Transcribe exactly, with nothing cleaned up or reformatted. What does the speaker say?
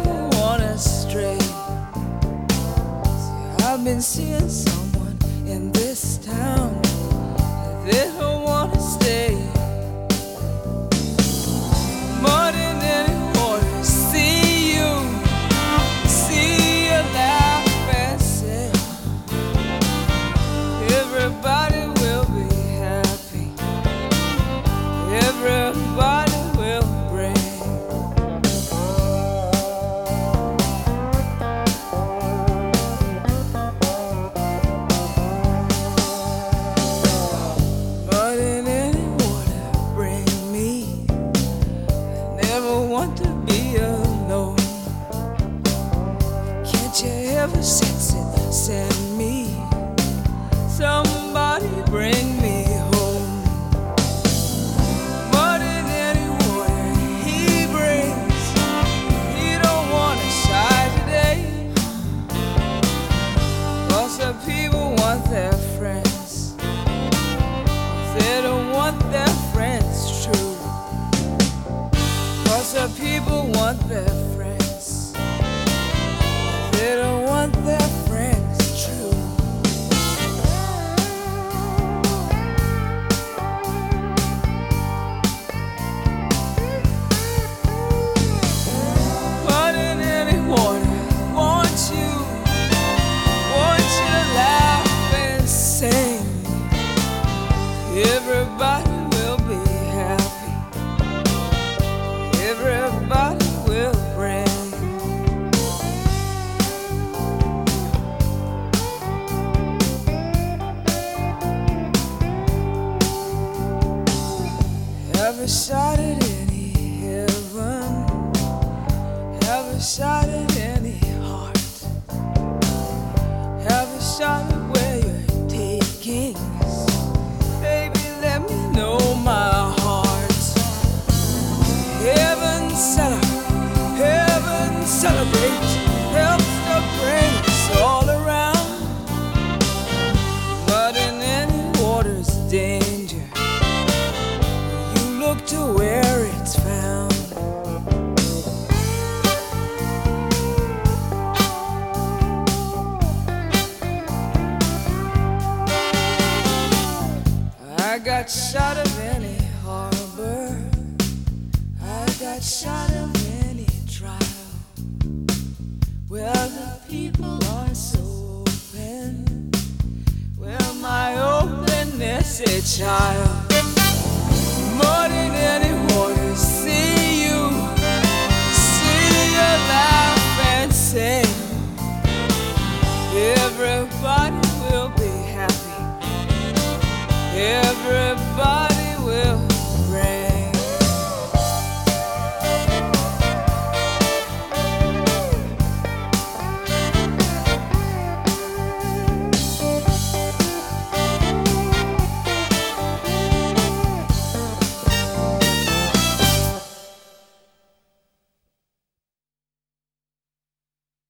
wanna stray. See, I've been seeing someone in this town, they don't wanna stay. More than anyone to see you, see you laugh and say, everybody will be happy, everybody will bring. More than anyone to bring me, I never want to be alone. Can't you ever sense it? Send me, somebody bring me home. More than anyone he brings, he don't wanna shy today. Lots of people want their friends, they don't want their friends true. Lots of people want their friends, they don't want their friends true. More than anyone, I want you, want you to laugh and sing. Everybody will be happy, everybody will bring. Have a shot at any heaven, have a shot at any heart, have a shot at where you're taking us. Baby, let me know my heart. Heaven celebrate, heaven celebrate, helps to bring us all around. But in any water's danger, you look to where it's found. I got shot of any harbor, I got shot of any trial, where the people are so open, where my openness a child. More than anyone to see you, see you laugh and sing. Everybody will be happy, everybody